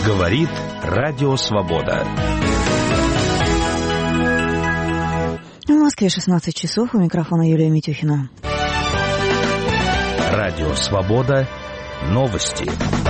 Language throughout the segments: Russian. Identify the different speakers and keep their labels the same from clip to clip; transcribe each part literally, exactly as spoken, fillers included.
Speaker 1: Говорит Радио Свобода.
Speaker 2: В Москве шестнадцать часов, у микрофона Юлия Митюхина.
Speaker 1: Радио Свобода. Новости.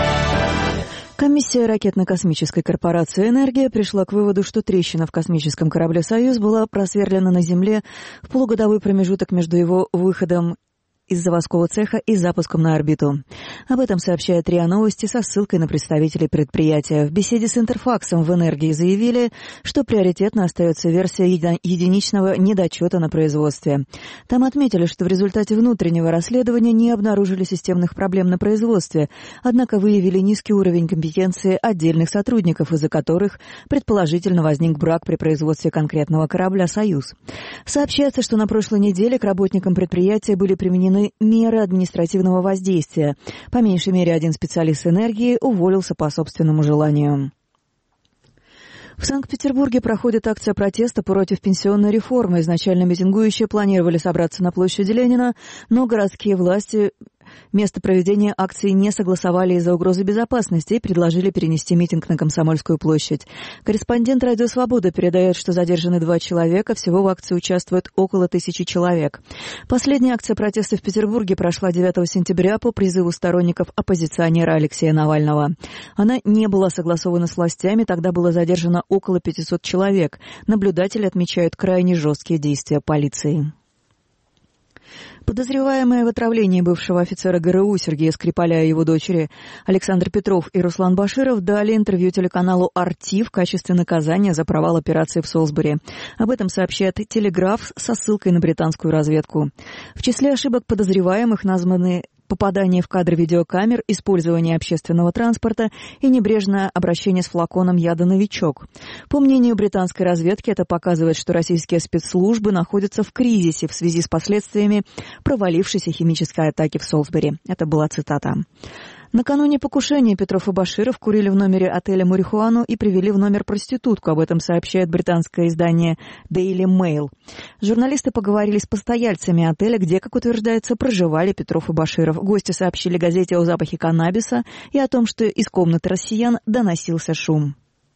Speaker 2: Комиссия ракетно-космической корпорации «Энергия» пришла к выводу, что трещина в космическом корабле «Союз» была просверлена на Земле в полугодовой промежуток между его выходом из заводского цеха и запуском на орбиту. Об этом сообщает РИА Новости со ссылкой на представителей предприятия. В беседе с Интерфаксом в «Энергии» заявили, что приоритетно остается версия еди- единичного недочета на производстве. Там отметили, что в результате внутреннего расследования не обнаружили системных проблем на производстве, однако выявили низкий уровень компетенции отдельных сотрудников, из-за которых предположительно возник брак при производстве конкретного корабля «Союз». Сообщается, что на прошлой неделе к работникам предприятия были применены меры административного воздействия. По меньшей мере, один специалист «Энергии» уволился по собственному желанию. В Санкт-Петербурге проходит акция протеста против пенсионной реформы. Изначально митингующие планировали собраться на площади Ленина, но городские власти место проведения акции не согласовали из-за угрозы безопасности и предложили перенести митинг на Комсомольскую площадь. Корреспондент «Радио Свобода» передает, что задержаны два человека, всего в акции участвует около тысячи человек. Последняя акция протеста в Петербурге прошла девятого сентября по призыву сторонников оппозиционера Алексея Навального. Она не была согласована с властями, тогда было задержано около пятисот человек. Наблюдатели отмечают крайне жесткие действия полиции. Подозреваемые в отравлении бывшего офицера ГРУ Сергея Скрипаля и его дочери Александр Петров и Руслан Баширов дали интервью телеканалу «Арти» в качестве наказания за провал операции в Солсбери. Об этом сообщает «Телеграф» со ссылкой на британскую разведку. В числе ошибок подозреваемых названы попадание в кадр видеокамер, использование общественного транспорта и небрежное обращение с флаконом яда «Новичок». По мнению британской разведки, это показывает, что российские спецслужбы находятся в кризисе в связи с последствиями провалившейся химической атаки в Солсбери. Это была цитата. Накануне покушения Петров и Баширов курили в номере отеля марихуану и привели в номер проститутку. Об этом сообщает британское издание Daily Mail. Журналисты поговорили с постояльцами отеля, где, как утверждается, проживали Петров и Баширов. Гости сообщили газете о запахе каннабиса и о том, что из комнаты россиян доносился шум.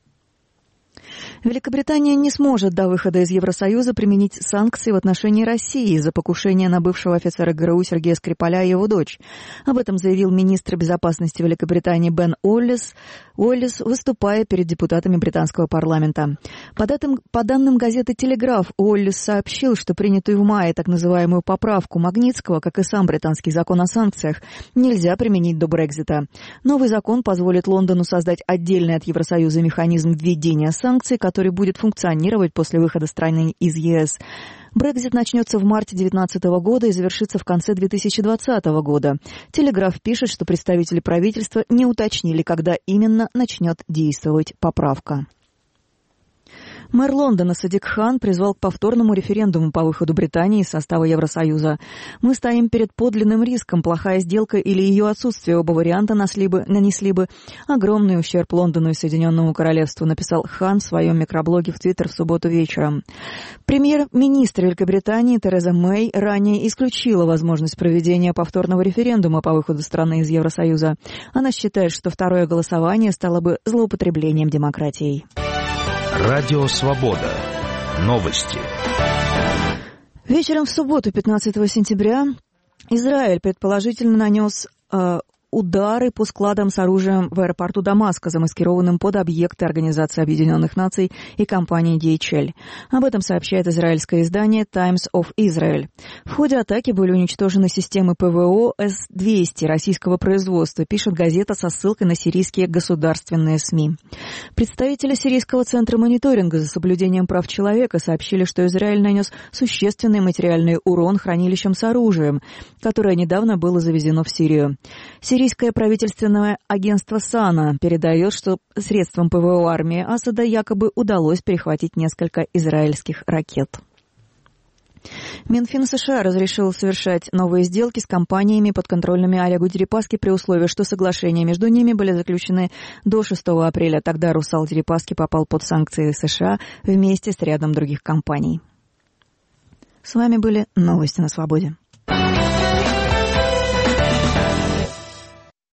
Speaker 2: Великобритания не сможет до выхода из Евросоюза применить санкции в отношении России из-за покушения на бывшего офицера ГРУ Сергея Скрипаля и его дочь. Об этом заявил министр безопасности Великобритании Бен Уоллес, Уоллес, выступая перед депутатами британского парламента. По, датам, по данным газеты «Телеграф», Уоллес сообщил, что принятую в мае так называемую поправку Магнитского, как и сам британский закон о санкциях, нельзя применить до Брексита. Новый закон позволит Лондону создать отдельный от Евросоюза механизм введения санкций, который будет функционировать после выхода страны из ЕС. Брексит начнется в марте две тысячи девятнадцатого года и завершится в конце две тысячи двадцатого года. Телеграф пишет, что представители правительства не уточнили, когда именно начнет действовать поправка. Мэр Лондона Садик Хан призвал к повторному референдуму по выходу Британии из состава Евросоюза. «Мы стоим перед подлинным риском. Плохая сделка или ее отсутствие, оба варианта нанесли бы, нанесли бы огромный ущерб Лондону и Соединенному Королевству», написал Хан в своем микроблоге в Твиттер в субботу вечером. Премьер-министр Великобритании Тереза Мэй ранее исключила возможность проведения повторного референдума по выходу страны из Евросоюза. Она считает, что второе голосование стало бы злоупотреблением демократией.
Speaker 1: Радио Свобода. Новости.
Speaker 2: Вечером в субботу, пятнадцатого сентября, Израиль предположительно нанес э, удары по складам с оружием в аэропорту Дамаска, замаскированным под объекты Организации Объединенных Наций и компании ди эйч эл. Об этом сообщает израильское издание Times of Israel. В ходе атаки были уничтожены системы ПВО эс двести российского производства, пишет газета со ссылкой на сирийские государственные СМИ. Представители Сирийского центра мониторинга за соблюдением прав человека сообщили, что Израиль нанес существенный материальный урон хранилищам с оружием, которое недавно было завезено в Сирию. Сирийское правительственное агентство САНА передает, что средством ПВО армии Асада якобы удалось перехватить несколько израильских ракет. Минфин США разрешил совершать новые сделки с компаниями, подконтрольными Олегу Дерипаске, при условии, что соглашения между ними были заключены до шестого апреля. Тогда Русал Дерипаски попал под санкции США вместе с рядом других компаний. С вами были новости на Свободе.